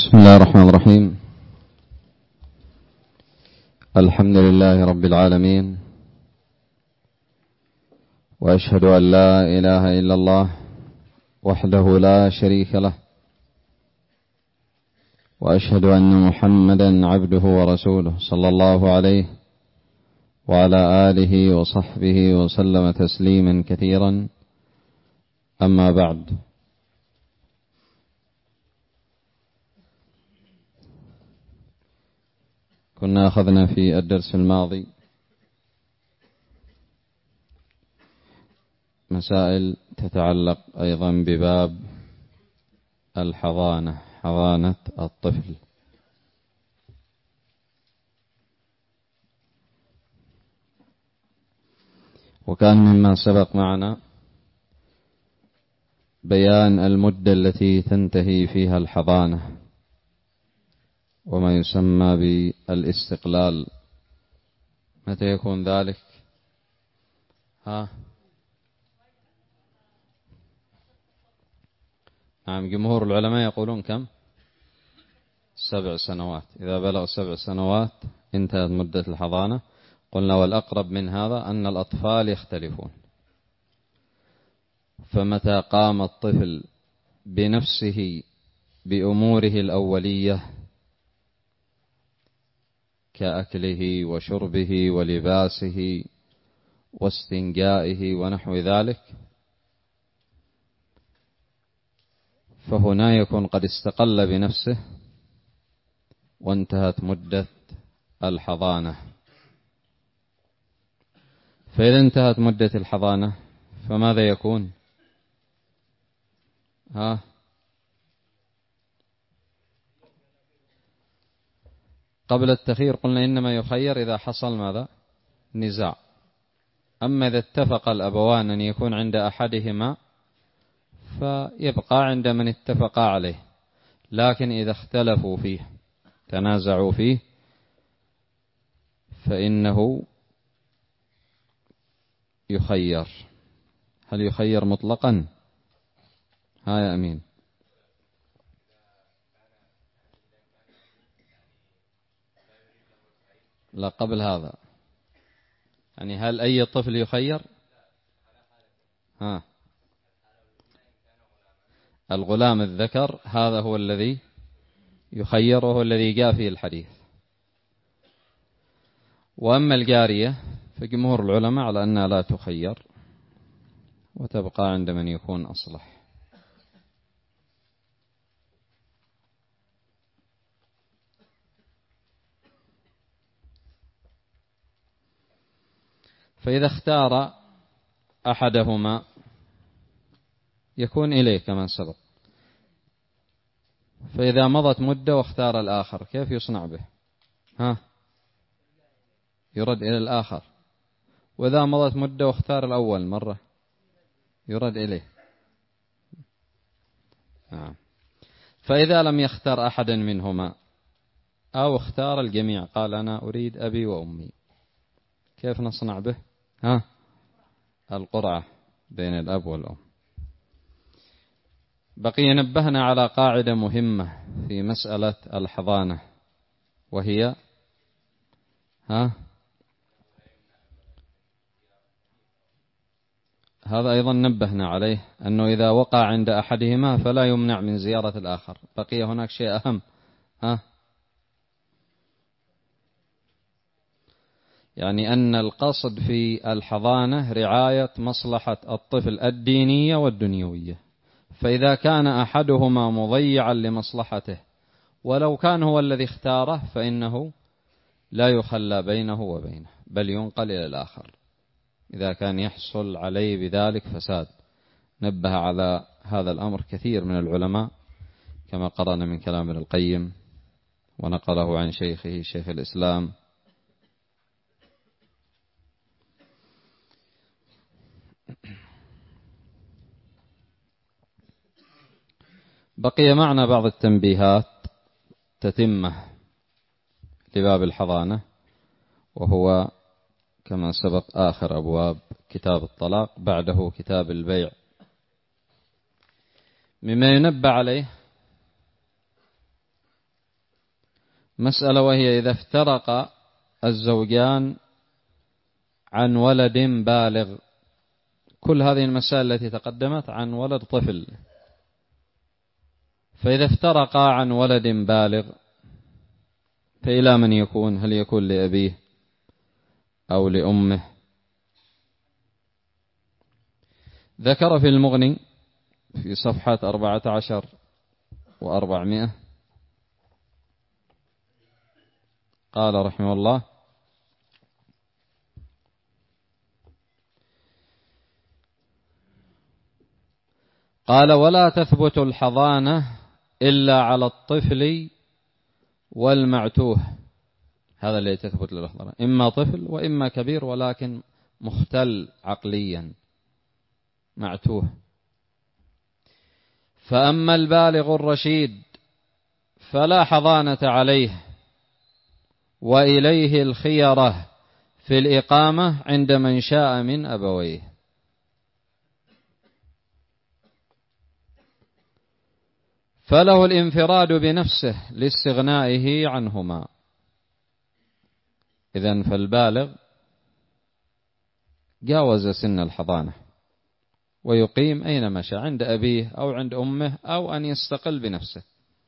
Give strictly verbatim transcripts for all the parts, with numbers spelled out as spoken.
بسم الله الرحمن الرحيم. الحمد لله رب العالمين، وأشهد أن لا إله إلا الله وحده لا شريك له، وأشهد أن محمدا عبده ورسوله صلى الله عليه وعلى آله وصحبه وسلم تسليما كثيرا. أما بعد، كنا أخذنا في الدرس الماضي مسائل تتعلق أيضا بباب الحضانة، حضانة الطفل. وكان مما سبق معنا بيان المدة التي تنتهي فيها الحضانة وما يسمى بالاستقلال. متى يكون ذلك؟ ها نعم، جمهور العلماء يقولون كم؟ سبع سنوات. إذا بلغ سبع سنوات انتهت مدة الحضانة. قلنا والأقرب من هذا أن الأطفال يختلفون، فمتى قام الطفل بنفسه بأموره الأولية كأكله وشربه ولباسه واستنجائه ونحو ذلك، فهنا يكون قد استقل بنفسه وانتهت مدة الحضانة. فإذا انتهت مدة الحضانة فماذا يكون؟ ها قبل التخيير قلنا إنما يخير إذا حصل ماذا؟ نزاع. أما إذا اتفق الأبوان أن يكون عند أحدهما فيبقى عند من اتفقا عليه، لكن إذا اختلفوا فيه تنازعوا فيه فإنه يخير. هل يخير مطلقا؟ ها يا أمين. لا، قبل هذا يعني هل أي طفل يخير؟ ها الغلام الذكر هذا هو الذي يخير، وهو الذي جاء فيه الحديث. وأما الجارية فجمهور العلماء على أنها لا تخير وتبقى عند من يكون أصلح. فإذا اختار أحدهما يكون إليه كما سبق. فإذا مضت مدة واختار الآخر كيف يصنع به؟ ها يرد إلى الآخر. وإذا مضت مدة واختار الأول مرة يرد إليه. نعم. فإذا لم يختار أحدا منهما أو اختار الجميع، قال أنا أريد أبي وأمي، كيف نصنع به؟ ها القرعة بين الأب والأم. بقي نبهنا على قاعدة مهمة في مسألة الحضانة، وهي ها هذا أيضا نبهنا عليه، أنه إذا وقع عند أحدهما فلا يمنع من زيارة الآخر. بقي هناك شيء أهم، ها يعني أن القصد في الحضانة رعاية مصلحة الطفل الدينية والدنيوية. فإذا كان أحدهما مضيعا لمصلحته ولو كان هو الذي اختاره فإنه لا يخلى بينه وبينه، بل ينقل إلى الآخر إذا كان يحصل عليه بذلك فساد. نبه على هذا الأمر كثير من العلماء كما قرأنا من كلام ابن القيم ونقله عن شيخه شيخ الإسلام. بقي معنا بعض التنبيهات تتمة لباب الحضانة، وهو كما سبق آخر أبواب كتاب الطلاق، بعده كتاب البيع. مما ينبه عليه مسألة، وهي إذا افترق الزوجان عن ولد بالغ. كل هذه المسائل التي تقدمت عن ولد طفل. فإذا افترقا عن ولد بالغ فإلى من يكون؟ هل يكون لأبيه أو لأمه؟ ذكر في المغني في صفحة أربعة عشر وأربعمائة، قال رحمه الله: قال: ولا تثبت الحضانة إلا على الطفل والمعتوه. هذا الذي تثبت للحضانة، إما طفل وإما كبير ولكن مختل عقليا معتوه. فأما البالغ الرشيد فلا حضانة عليه، وإليه الخيرة في الإقامة عند من شاء من أبويه. فله الانفراد بنفسه لاستغنائه عنهما. إذن فالبالغ جاوز سن الحضانة ويقيم أينما شاء، عند أبيه أو عند أمه، أو أن يستقل بنفسه.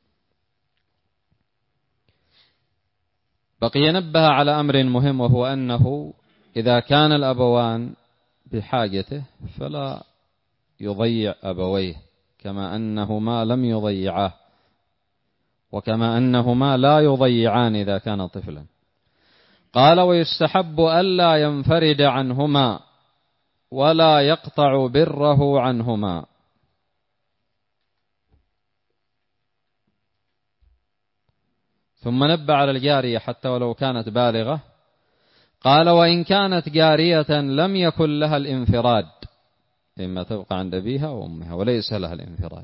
بقي نبه على أمر مهم، وهو أنه إذا كان الأبوان بحاجته فلا يضيع أبويه، كما أنهما لم يضيعاه، وكما أنهما لا يضيعان إذا كان طفلا. قال: ويستحب ألا ينفرد عنهما ولا يقطع بره عنهما. ثم نبه على الجارية حتى ولو كانت بالغة. قال: وإن كانت جارية لم يكن لها الانفراد، إما تبقى عند أبيها وأمها وليس لها الانفراد،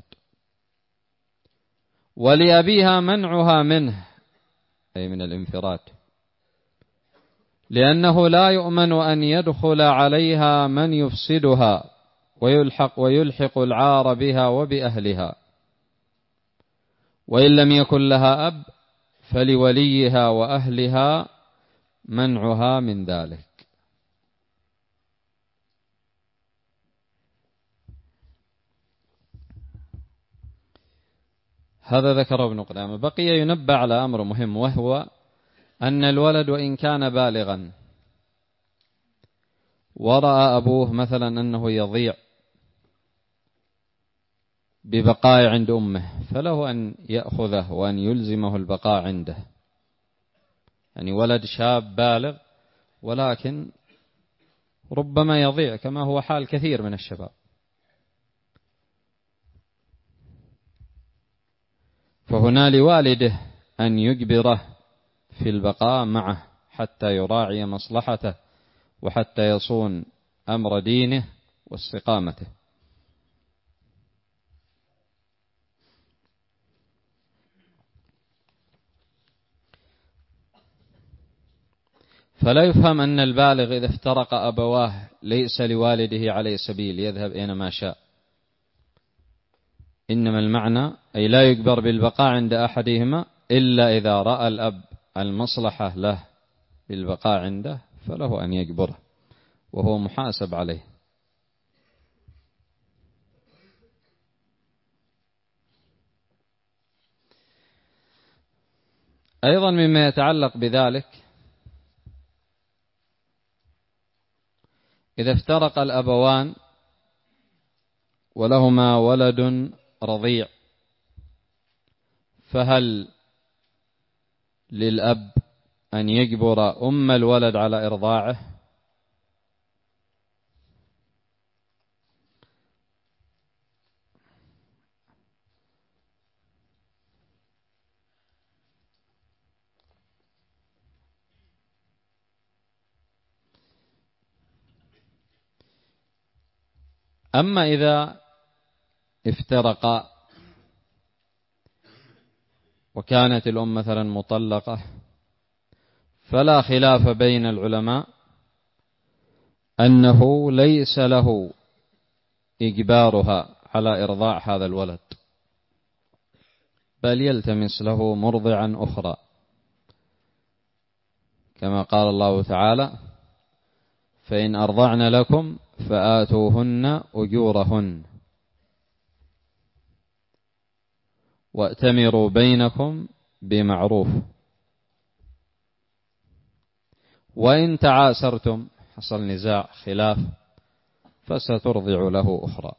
ولأبيها منعها منه، أي من الانفراد، لأنه لا يؤمن أن يدخل عليها من يفسدها ويلحق, ويلحق العار بها وبأهلها. وإن لم يكن لها أب فلوليها وأهلها منعها من ذلك. هذا ذكر ابن قدامة. بقي ينبه على أمر مهم، وهو أن الولد وإن كان بالغا ورأى أبوه مثلا أنه يضيع ببقاء عند أمه، فله أن يأخذه وأن يلزمه البقاء عنده. يعني ولد شاب بالغ ولكن ربما يضيع، كما هو حال كثير من الشباب. فهنا لوالده أن يجبره في البقاء معه حتى يراعي مصلحته وحتى يصون أمر دينه واستقامته. فلا يفهم أن البالغ إذا افترق أبواه ليس لوالده عليه سبيل يذهب أينما شاء، إنما المعنى أي لا يجبر بالبقاء عند أحدهما إلا إذا رأى الأب المصلحة له بالبقاء عنده، فله أن يجبره وهو محاسب عليه. أيضا مما يتعلق بذلك، إذا افترق الأبوان ولهما ولد رضيع، فهل للأب أن يجبر أم الولد على إرضاعه؟ أما إذا افترقا وكانت الأم مثلا مطلقة، فلا خلاف بين العلماء أنه ليس له إجبارها على إرضاع هذا الولد، بل يلتمس له مرضعا أخرى كما قال الله تعالى: فإن أرضعن لكم فآتوهن أجورهن وأتمروا بينكم بمعروف، وإن تعاسرتم، حصل نزاع خلاف، فسترضع له أخرى.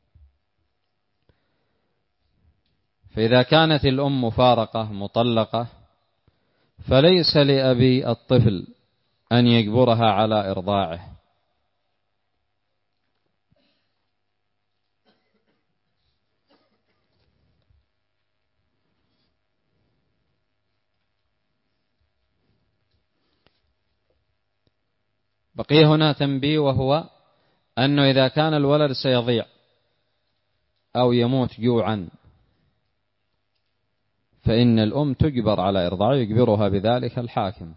فإذا كانت الأم مفارقة مطلقة فليس لأبي الطفل أن يجبرها على إرضاعه، بقي هنا تنبيه، وهو أنه إذا كان الولد سيضيع أو يموت جوعا فإن الأم تجبر على إرضاعه، يجبرها بذلك الحاكم.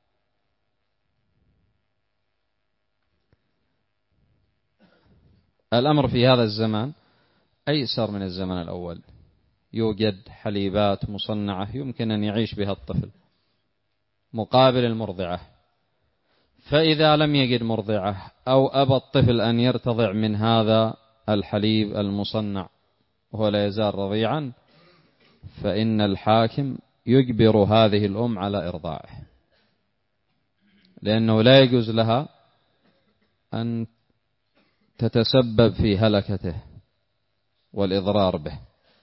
الأمر في هذا الزمان أيسر من الزمن الأول، يوجد حليبات مصنعة يمكن أن يعيش بها الطفل مقابل المرضعة. فإذا لم يجد مرضعة أو أبى الطفل أن يرتضع من هذا الحليب المصنع وهو لا يزال رضيعا، فإن الحاكم يجبر هذه الأم على إرضاعه، لأنه لا يجوز لها أن تتسبب في هلكته والإضرار به.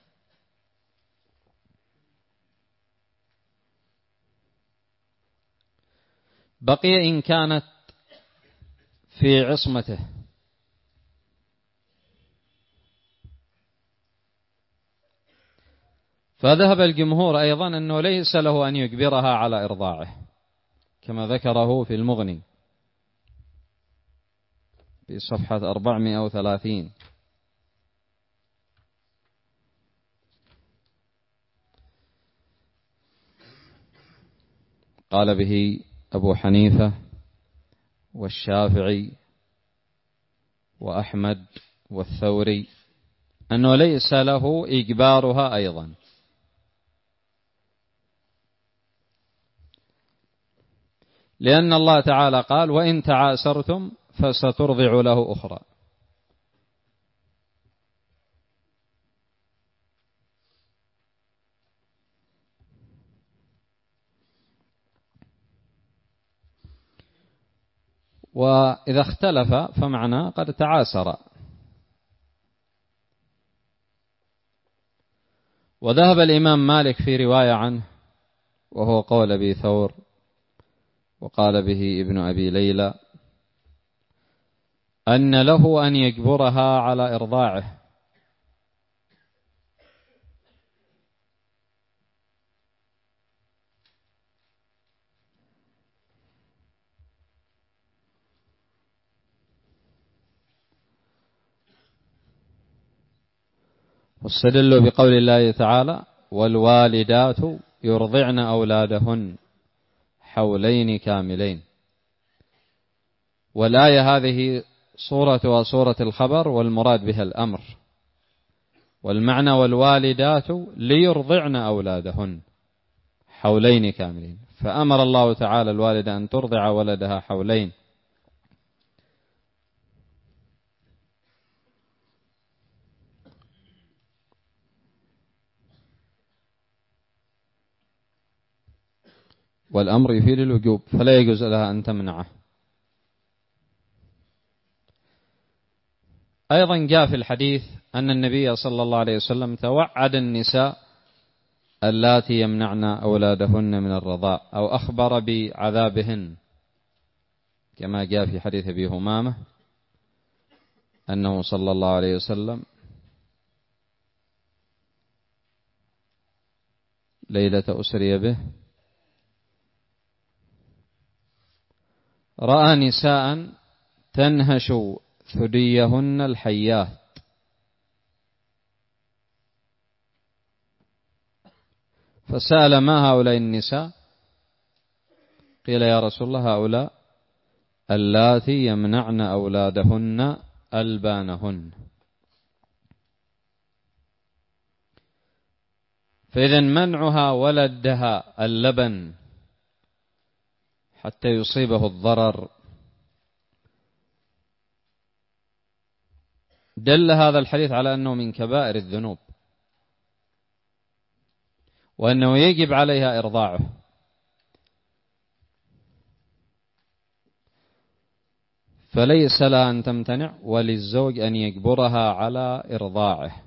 بقي إن كانت في عصمته، فذهب الجمهور أيضا أنه ليس له أن يجبرها على إرضاعه، كما ذكره في المغني في صفحة أربعمائة وثلاثين. قال به أبو حنيفة والشافعي وأحمد والثوري أنه ليس له إجبارها أيضا، لأن الله تعالى قال: وإن تعاسرتم فسترضع له أخرى. وإذا اختلف فمعنى قد تعاسر. وذهب الإمام مالك في رواية عنه، وهو قول أبي ثور، وقال به ابن أبي ليلى، أن له أن يجبرها على إرضاعه، واستدلوا بقول الله تعالى: والوالدات يرضعن أولادهن حولين كاملين. والآية هذه صورتها صورة الخبر، والمراد بها الأمر، والمعنى والوالدات ليرضعن أولادهن حولين كاملين، فأمر الله تعالى الوالدة أن ترضع ولدها حولين. والأمر يفيد الوجوب، فلا يجوز لها أن تمنعه. أيضا جاء في الحديث أن النبي صلى الله عليه وسلم توعد النساء اللاتي يمنعن أولادهن من الرضاع، أو أخبر بعذابهن، كما جاء في حديث أبي همامة أنه صلى الله عليه وسلم ليلة أسري به رأى نساء تنهش ثديهن الحيات، فسأل: ما هؤلاء النساء؟ قيل: يا رسول الله هؤلاء اللاتي يمنعن أولادهن ألبانهن. فإذا منعها ولدها اللبن حتى يصيبه الضرر. دل هذا الحديث على أنه من كبائر الذنوب، وأنه يجب عليها إرضاعه، فليس لها أن تمتنع، وللزوج أن يجبرها على إرضاعه.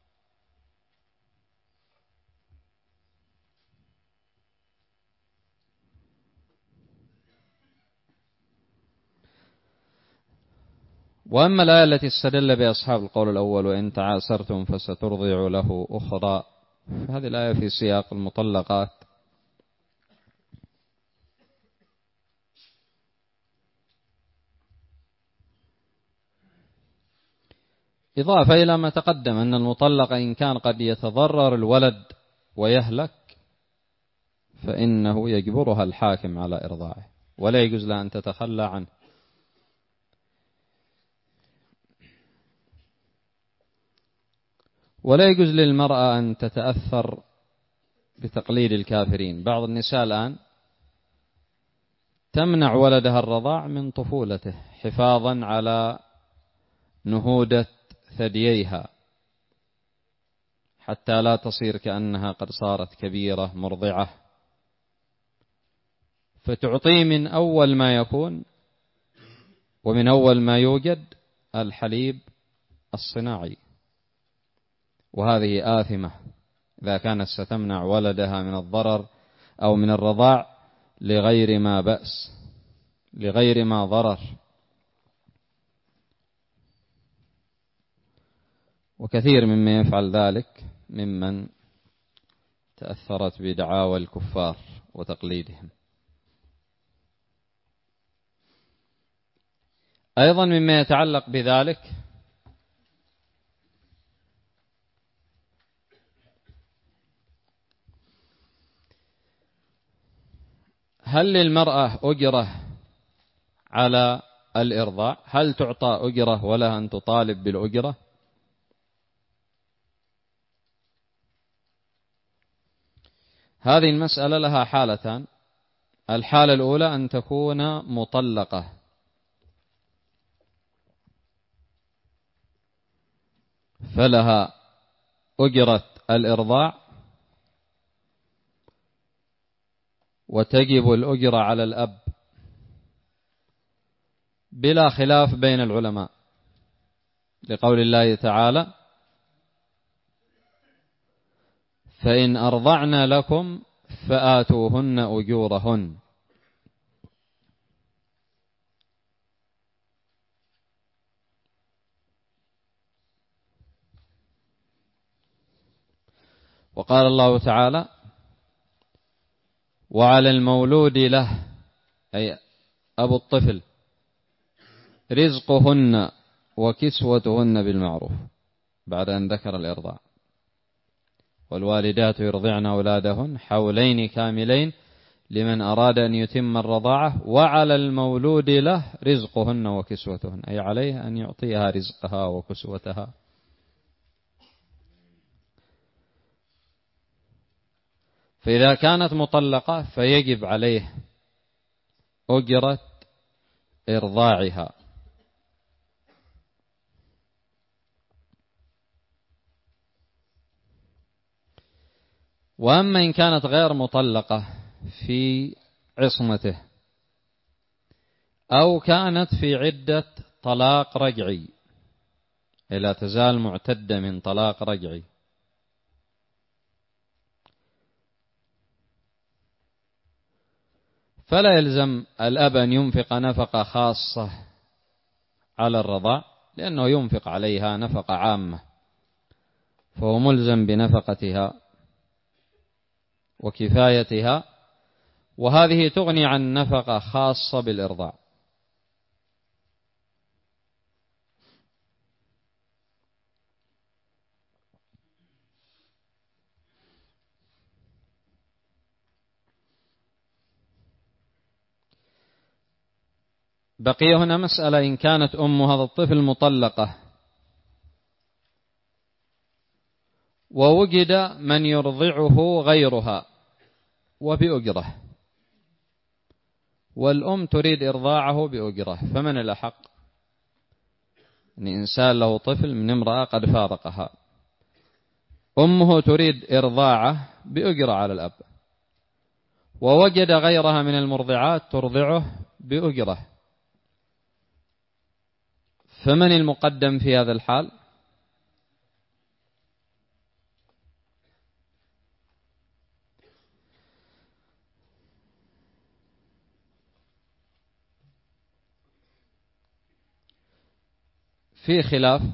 وأما الآية التي استدل بها أصحاب القول الأول وإن تعاسرتم فسترضع له أخرى، هذه الآية في سياق المطلقات، إضافة إلى ما تقدم أن المطلق إن كان قد يتضرر الولد ويهلك فإنه يجبرها الحاكم على إرضاعه، ولا يجوز لها أن تتخلى عنه. ولا يجوز للمرأة أن تتأثر بتقليد الكافرين. بعض النساء الآن تمنع ولدها الرضاع من طفولته حفاظا على نهودة ثدييها حتى لا تصير كأنها قد صارت كبيرة مرضعة، فتعطيه من أول ما يكون ومن أول ما يوجد الحليب الصناعي، وهذه آثمة إذا كانت ستمنع ولدها من الضرر أو من الرضاع لغير ما بأس، لغير ما ضرر. وكثير مما يفعل ذلك ممن تأثرت بدعاوى الكفار وتقليدهم. أيضا مما يتعلق بذلك هل للمرأة أجرة على الإرضاع؟ هل تعطى أجرة ولها أن تطالب بالأجرة؟ هذه المسألة لها حالتان. الحالة الأولى أن تكون مطلقة فلها أجرة الإرضاع، وتجب الأجرة على الأب بلا خلاف بين العلماء، لقول الله تعالى: فإن أرضعن لكم فآتوهن أجورهن. وقال الله تعالى: وعلى المولود له، أي أبو الطفل، رزقهن وكسوتهن بالمعروف، بعد أن ذكر الإرضاع. والوالدات يرضعن أولادهن حولين كاملين لمن أراد أن يتم الرضاعة، وعلى المولود له رزقهن وكسوتهن، أي عليه أن يعطيها رزقها وكسوتها. فإذا كانت مطلقة فيجب عليه أجرة إرضاعها. وأما إن كانت غير مطلقة في عصمته أو كانت في عدة طلاق رجعي، لا تزال معتدة من طلاق رجعي، فلا يلزم الأب أن ينفق نفقة خاصة على الرضاع، لأنه ينفق عليها نفقة عامة، فهو ملزم بنفقتها وكفايتها، وهذه تغني عن نفقة خاصة بالإرضاع. بقي هنا مسألة: إن كانت أم هذا الطفل مطلقة ووجد من يرضعه غيرها وبأجرة، والأم تريد إرضاعه بأجرة، فمن الأحق؟ أن إنسان له طفل من امرأة قد فارقها، أمه تريد إرضاعه بأجرة على الأب، ووجد غيرها من المرضعات ترضعه بأجرة، فمن المقدم في هذا الحال؟ في خلاف.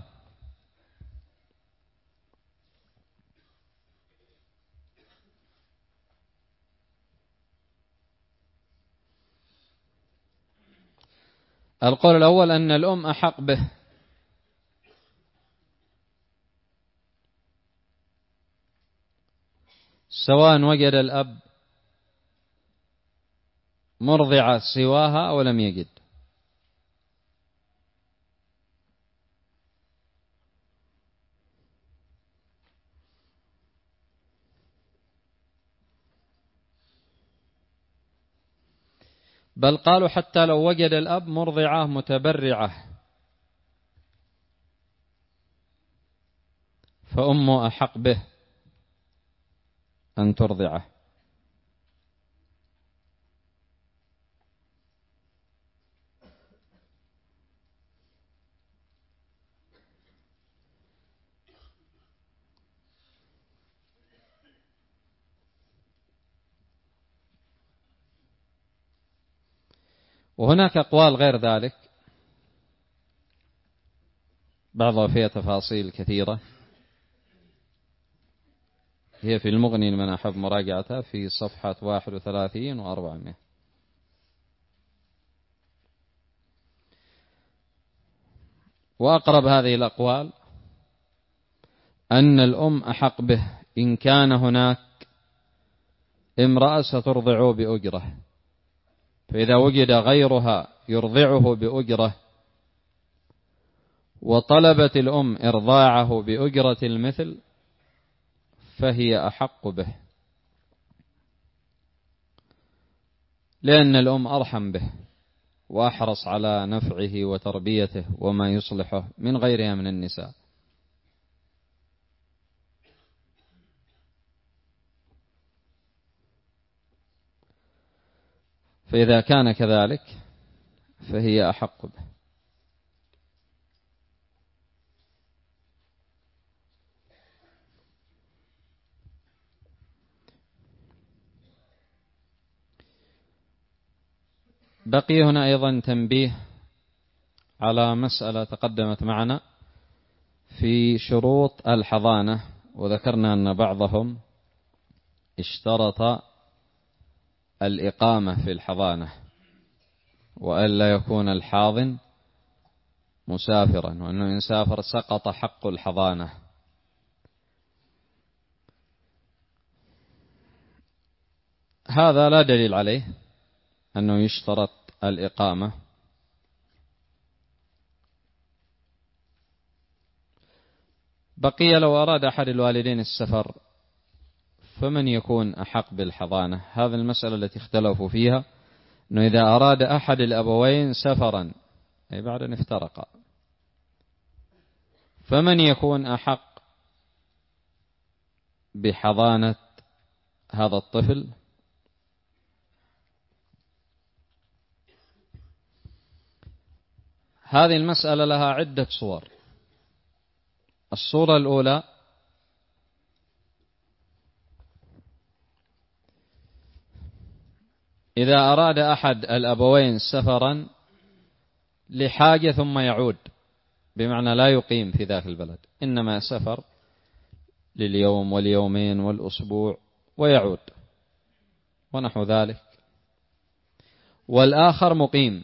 القول الأول أن الأم أحق به، سواء وجد الأب مرضعة سواها أو لم يجد. بل قالوا حتى لو وجد الأب مرضعة متبرعة فأمه أحق به أن ترضعه. وهناك أقوال غير ذلك، بعضها فيها تفاصيل كثيرة، هي في المغني لمن أحب مراجعتها في صفحة واحد وثلاثين وأربعمائة. وأقرب هذه الأقوال أن الأم أحق به إن كان هناك امرأة سترضع بأجرة، فإذا وجد غيرها يرضعه بأجرة وطلبت الأم إرضاعه بأجرة المثل فهي أحق به، لأن الأم أرحم به وأحرص على نفعه وتربيته وما يصلحه من غيرها من النساء. فإذا كان كذلك فهي أحق به. بقي هنا أيضا تنبيه على مسألة تقدمت معنا في شروط الحضانة، وذكرنا أن بعضهم اشترط الإقامة في الحضانة وألا يكون الحاضن مسافرا، وأنه إن سافر سقط حق الحضانة. هذا لا دليل عليه أنه يشترط الإقامة، بقي لو أراد أحد الوالدين السفر فمن يكون أحق بالحضانة؟ هذه المسألة التي اختلفوا فيها، أنه إذا أراد أحد الأبوين سفرا أي بعد أن افترقا فمن يكون أحق بحضانة هذا الطفل؟ هذه المسألة لها عدة صور. الصورة الأولى إذا أراد أحد الأبوين سفرا لحاجة ثم يعود، بمعنى لا يقيم في ذاك البلد، إنما سفر لليوم واليومين والأسبوع ويعود ونحو ذلك، والآخر مقيم،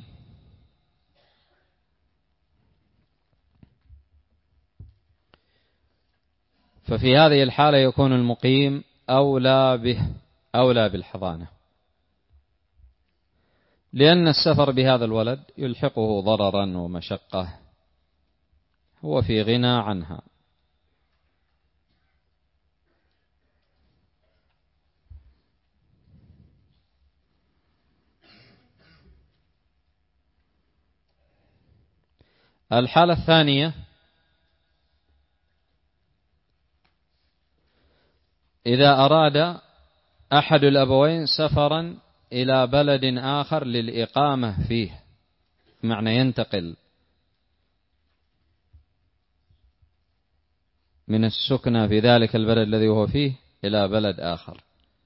ففي هذه الحالة يكون المقيم أولى به أولى بالحضانة، لأن السفر بهذا الولد يلحقه ضررا ومشقة هو في غنى عنها. الحالة الثانية إذا أراد أحد الأبوين سفرا إلى بلد آخر للإقامة فيه، معنى ينتقل من السكنة في ذلك البلد الذي هو فيه إلى بلد آخر.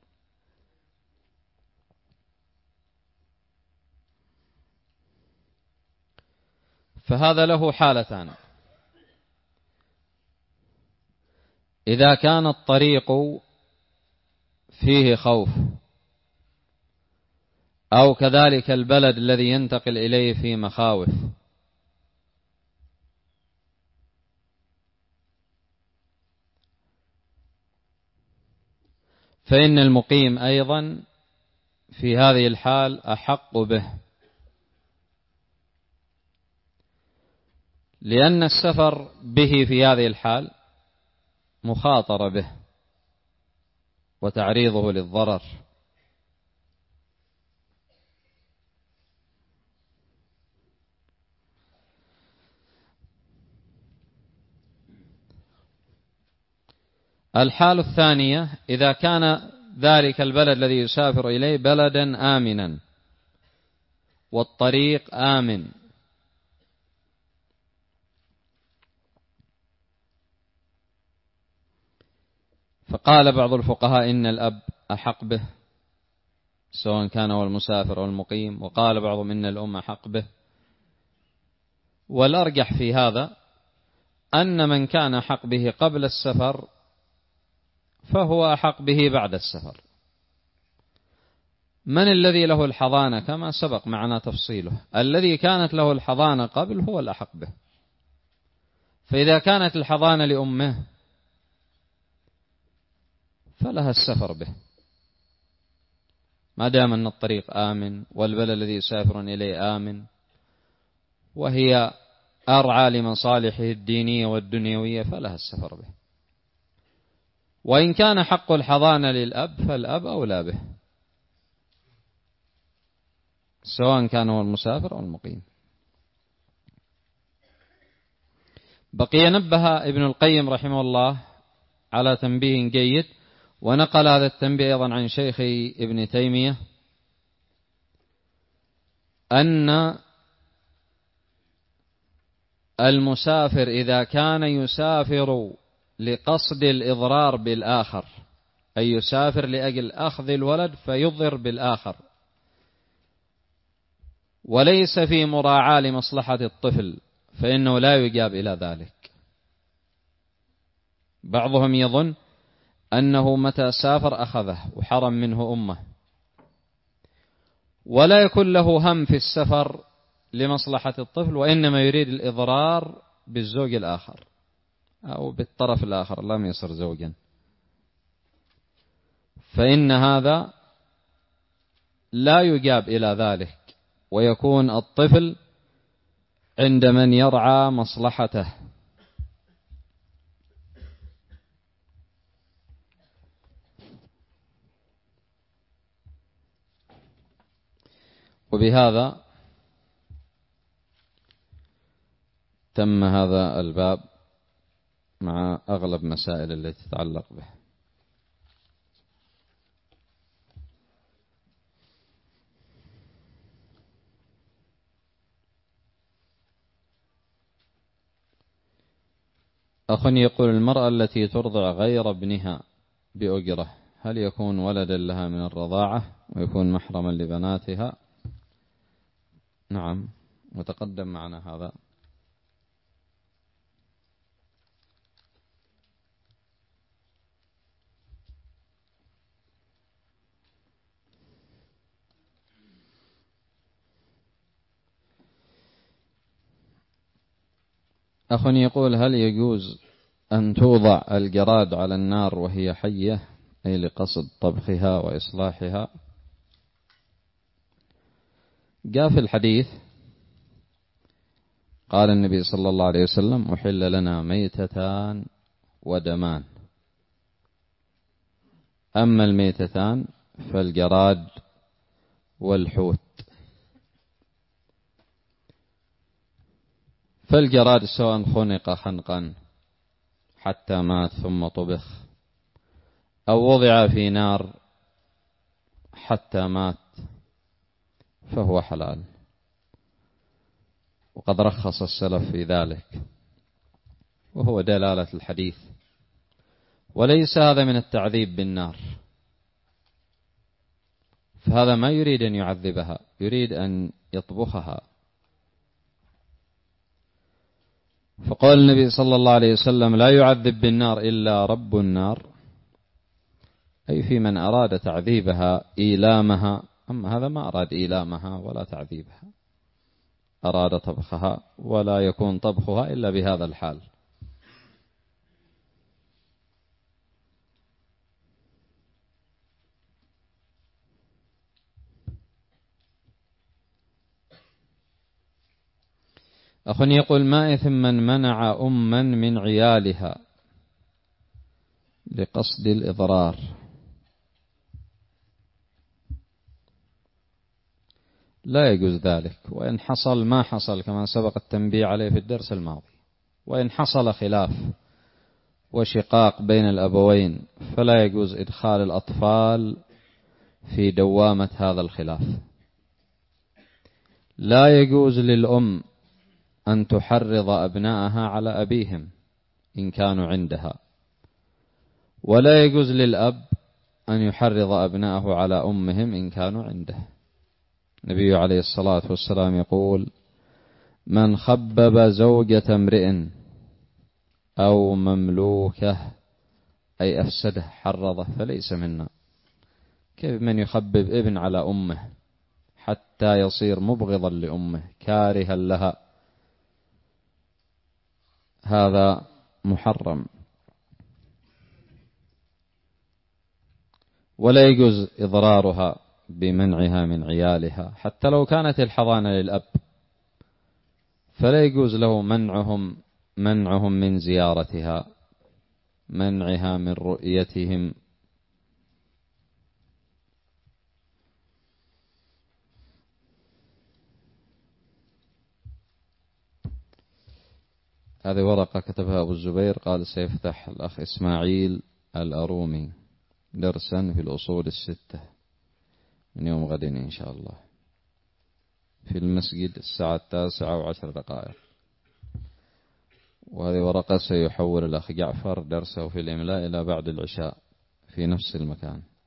فهذا له حالتان: إذا كان الطريق فيه خوف، أو كذلك البلد الذي ينتقل إليه فيه مخاوف، فإن المقيم أيضا في هذه الحال أحق به، لأن السفر به في هذه الحال مخاطرة به وتعريضه للضرر. الحال الثانية إذا كان ذلك البلد الذي يسافر إليه بلدا آمنا والطريق آمن، فقال بعض الفقهاء إن الأب أحق به سواء كان هو المسافر أو المقيم، وقال بعضهم إن الأم أحق به. والأرجح في هذا أن من كان أحق به قبل السفر فهو أحق به بعد السفر. من الذي له الحضانة؟ كما سبق معنا تفصيله، الذي كانت له الحضانة قبل هو الأحق به. فإذا كانت الحضانة لأمه فلها السفر به ما دام أن الطريق آمن والبلد الذي يسافرون إليه آمن، وهي أرعى لمصالحه الدينية والدنيوية فلها السفر به. وإن كان حق الحضانة للأب فالأب أولى به سواء كان هو المسافر أو المقيم. بقي نبه ابن القيم رحمه الله على تنبيه جيد، ونقل هذا التنبيه أيضا عن شيخي ابن تيمية، أن المسافر إذا كان يسافر لقصد الإضرار بالآخر، أي يسافر لأجل أخذ الولد فيضر بالآخر، وليس في مراعاة لمصلحة الطفل، فإنه لا يجاب إلى ذلك. بعضهم يظن أنه متى سافر أخذه وحرم منه أمه، ولا يكون له هم في السفر لمصلحة الطفل، وإنما يريد الإضرار بالزوج الآخر أو بالطرف الآخر لم يصر زوجا، فإن هذا لا يجاب إلى ذلك، ويكون الطفل عند من يرعى مصلحته. وبهذا تم هذا الباب مع أغلب مسائل التي تتعلق به. أخ يقول: المرأة التي ترضع غير ابنها بأجرة هل يكون ولدا لها من الرضاعة ويكون محرما لبناتها؟ نعم، وتقدم معنا هذا. أخ يقول: هل يجوز أن توضع الجراد على النار وهي حية، أي لقصد طبخها وإصلاحها؟ جاء في الحديث قال النبي صلى الله عليه وسلم: أحل لنا ميتتان ودمان، أما الميتتان فالجراد والحوت. فالجراد سواء خنق خنقا حتى مات ثم طبخ، أو وضع في نار حتى مات، فهو حلال. وقد رخص السلف في ذلك، وهو دلالة الحديث. وليس هذا من التعذيب بالنار، فهذا ما يريد أن يعذبها، يريد أن يطبخها. فقال النبي صلى الله عليه وسلم: لا يعذب بالنار إلا رب النار، أي في من أراد تعذيبها إيلامها. أما هذا ما أراد إيلامها ولا تعذيبها، أراد طبخها، ولا يكون طبخها إلا بهذا الحال. أخ يقول: ما إثم من منع أما من عيالها لقصد الإضرار؟ لا يجوز ذلك، وإن حصل ما حصل كما سبق التنبيه عليه في الدرس الماضي. وإن حصل خلاف وشقاق بين الأبوين فلا يجوز إدخال الأطفال في دوامة هذا الخلاف. لا يجوز للأم أن تحرض أبنائها على أبيهم إن كانوا عندها، ولا يجوز للأب أن يحرض أبنائه على أمهم إن كانوا عنده. النبي عليه الصلاة والسلام يقول: من خبب زوجة امرئ أو مملوكه، أي أفسده حرضه، فليس منا. كيف من يخبب ابن على أمه حتى يصير مبغضا لأمه كارها لها؟ هذا محرم. ولا يجوز إضرارها بمنعها من عيالها، حتى لو كانت الحضانة للأب فلا يجوز له منعهم منعهم من زيارتها، منعها من رؤيتهم. هذه ورقة كتبها أبو الزبير، قال سيفتح الأخ إسماعيل الأرومي درسا في الأصول الستة من يوم غد إن شاء الله في المسجد الساعة التاسعة وعشر دقائق. وهذه ورقة سيحول الأخ جعفر درسه في الإملاء إلى بعد العشاء في نفس المكان.